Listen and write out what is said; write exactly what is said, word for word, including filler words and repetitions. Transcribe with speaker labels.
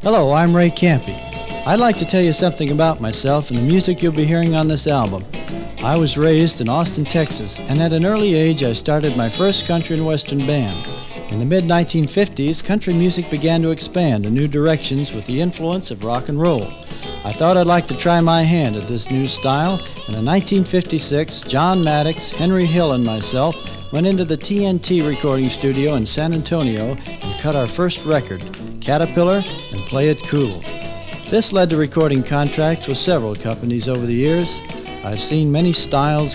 Speaker 1: Hello, I'm Ray Campy. I'd like to tell you something about myself and the music you'll be hearing on this album. I was raised in Austin, Texas, and at an early age I started my first country and western band. In the mid nineteen fifties, country music began to expand in new directions with the influence of rock and roll. I thought I'd like to try my hand at this new style, and in nineteen fifty-six, John Maddox, Henry Hill, and myself went into the T N T recording studio in San Antonio and cut our first record, Caterpillar and Play It Cool. This led to recording contracts with several companies over the years. I've seen many styles,